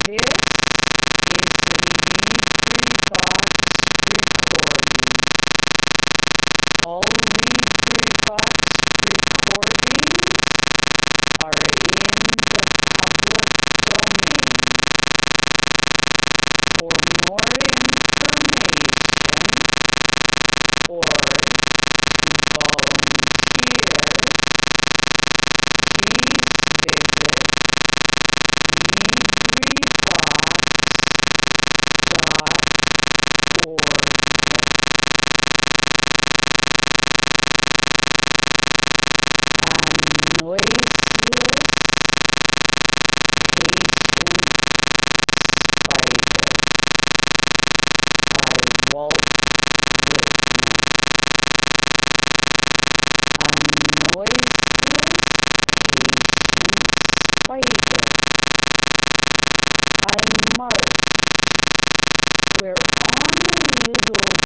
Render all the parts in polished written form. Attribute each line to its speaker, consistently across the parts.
Speaker 1: This is the Weekly Thoughts Recording. All Weekly Thoughts recordings are in the public domain. For more information or to volunteer, please visit weeklythoughts.org. A Noiseless Patient Spider by Walt Whitman. A noiseless patient spider. I marked where on a little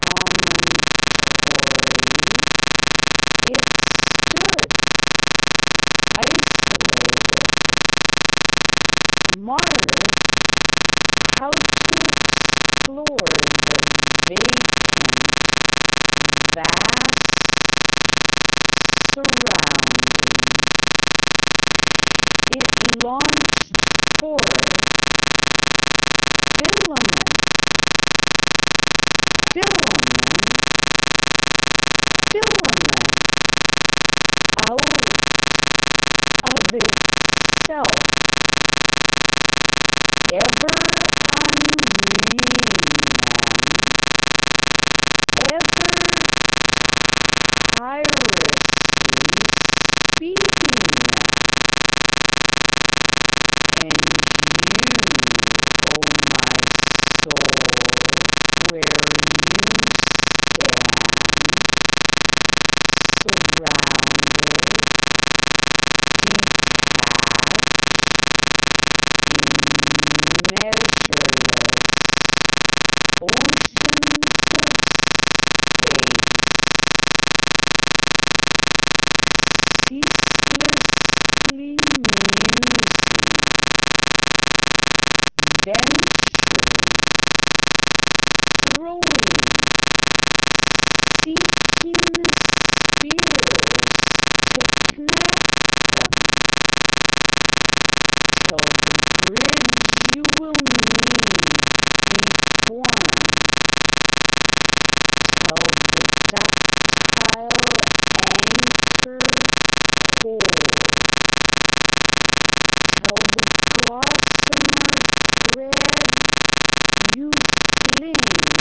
Speaker 1: promontory it stood, isolated, marked how to explore the vacant, vast surroundings. It launched forth filament, filament, filament out of itself, ever unreeling them, ever tirelessly speeding them. And you, O my soul, where you stand, surrounded, detached, in measureless oceans of space, ceaselessly musing, venturing, throwing, seeking spheres to connect them, till the bridge you will need be formed, till the ductile anchor hold, till the gossamer thread you fling